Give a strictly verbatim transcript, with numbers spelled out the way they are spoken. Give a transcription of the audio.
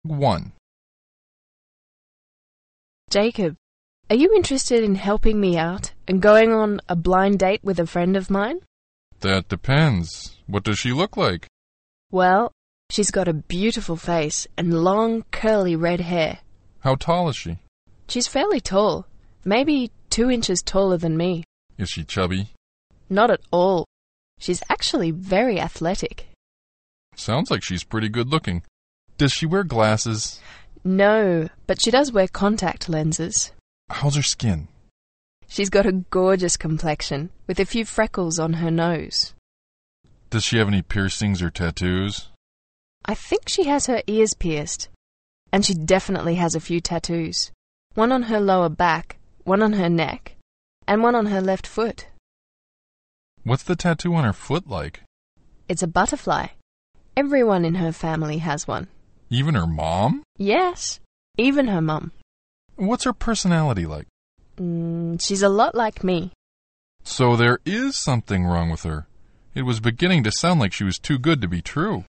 one. Jacob, are you interested in helping me out and going on a blind date with a friend of mine? That depends. What does she look like? Well, she's got a beautiful face and long, curly red hair. How tall is she? She's fairly tall, maybe two inches taller than me. Is she chubby? Not at all. She's actually very athletic. Sounds like she's pretty good looking. Does she wear glasses? No, but she does wear contact lenses. How's her skin? She's got a gorgeous complexion with a few freckles on her nose. Does she have any piercings or tattoos? I think she has her ears pierced. And she definitely has a few tattoos. One on her lower back, one on her neck, and one on her left foot. What's the tattoo on her foot like? It's a butterfly. Everyone in her family has one. Even her mom? Yes, even her mum. What's her personality like? Mm, she's a lot like me. So there is something wrong with her. It was beginning to sound like she was too good to be true.